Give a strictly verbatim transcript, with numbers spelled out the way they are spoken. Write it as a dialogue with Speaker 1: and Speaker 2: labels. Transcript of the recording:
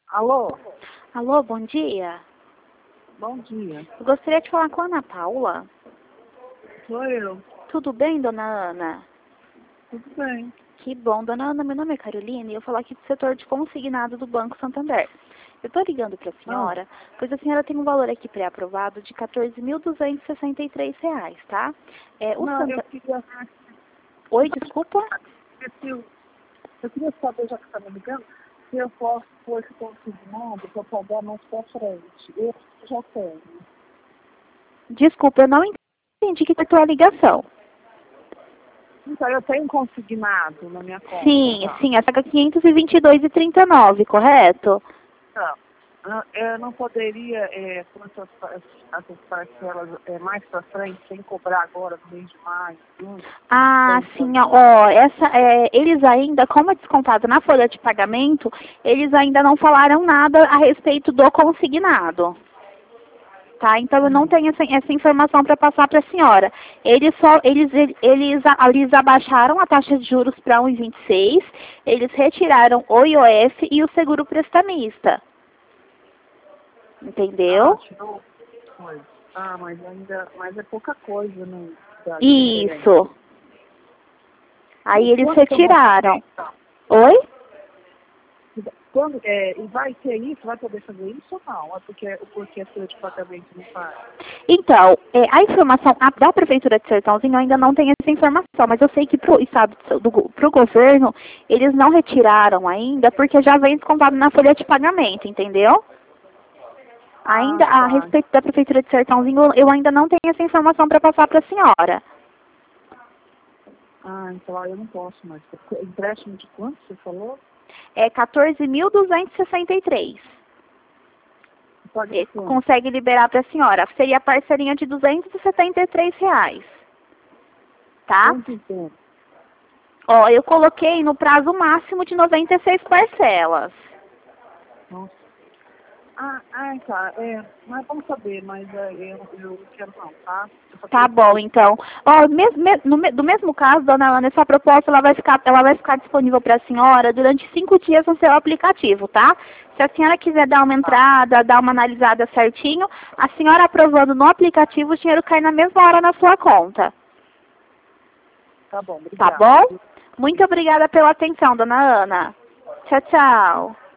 Speaker 1: Alô?
Speaker 2: Alô, bom dia.
Speaker 1: Bom dia.
Speaker 2: Eu gostaria de falar com a Ana Paula.
Speaker 1: Sou eu.
Speaker 2: Tudo bem, dona Ana?
Speaker 1: Tudo bem.
Speaker 2: Que bom. Dona Ana, meu nome é Carolina e eu falo aqui do setor de consignado do Banco Santander. Eu estou ligando para a senhora, ah. pois a senhora tem um valor aqui pré-aprovado de quatorze mil duzentos e sessenta e três reais, tá? É, o
Speaker 1: Não,
Speaker 2: Santa...
Speaker 1: eu queria...
Speaker 2: Oi, desculpa?
Speaker 1: Eu, eu queria saber, já que você está me ligando, se eu posso pôr esse consignado para pagar mais para frente. Eu já tenho.
Speaker 2: Desculpa, eu não entendi que cortou a ligação.
Speaker 1: Então, eu tenho consignado na minha conta.
Speaker 2: Sim,
Speaker 1: tá?
Speaker 2: sim, a saga quinhentos e vinte e dois e trinta e nove, correto?
Speaker 1: Não. Eu não poderia é, pôr essas, essas parcelas é, mais para frente, sem cobrar agora no mês de maio, junho.
Speaker 2: Ah, sim, ó, essa, é, eles ainda, como é descontado na folha de pagamento, eles ainda não falaram nada a respeito do consignado. Tá? Então eu não tenho essa, essa informação para passar para a senhora. Eles só, eles, eles, eles abaixaram a taxa de juros para um vírgula vinte e seis, eles retiraram o I O F e o seguro prestamista. Entendeu?
Speaker 1: Ah, tirou coisa. Ah, mas ainda, mas é pouca coisa, né?
Speaker 2: Isso. Aí
Speaker 1: e
Speaker 2: eles retiraram. Oi?
Speaker 1: Quando, é, e vai ter isso? Vai poder fazer isso ou não? É porque, porque a folha de pagamento não faz?
Speaker 2: Então, é, a informação a, da Prefeitura de Sertãozinho ainda não tem essa informação, mas eu sei que para o Estado, para o governo, eles não retiraram ainda, porque já vem descontado na folha de pagamento, entendeu? Ainda
Speaker 1: Ah, tá.
Speaker 2: a respeito da Prefeitura de Sertãozinho, eu ainda não tenho essa informação para passar para a senhora.
Speaker 1: Ah, então eu não posso mais. Empréstimo de quanto você falou?
Speaker 2: É quatorze mil duzentos e sessenta e três.
Speaker 1: Pode
Speaker 2: consegue liberar para a senhora. Seria a parcelinha de duzentos e setenta e três reais. Tá?
Speaker 1: Quanto tempo?
Speaker 2: Ó, eu coloquei no prazo máximo de noventa e seis parcelas.
Speaker 1: Nossa. Ah, ah, tá. É, mas vamos saber, mas é, eu, eu não quero não, tá?
Speaker 2: Tá bom, então. Ó, mesmo, no, do mesmo caso, dona Ana, essa proposta ela vai ficar, ela vai ficar disponível para a senhora durante cinco dias no seu aplicativo, tá? Se a senhora quiser dar uma entrada, dar uma analisada certinho, a senhora aprovando no aplicativo, o dinheiro cai na mesma hora na sua conta.
Speaker 1: Tá bom, obrigada.
Speaker 2: Tá bom? Muito obrigada pela atenção, dona Ana. Tchau, tchau.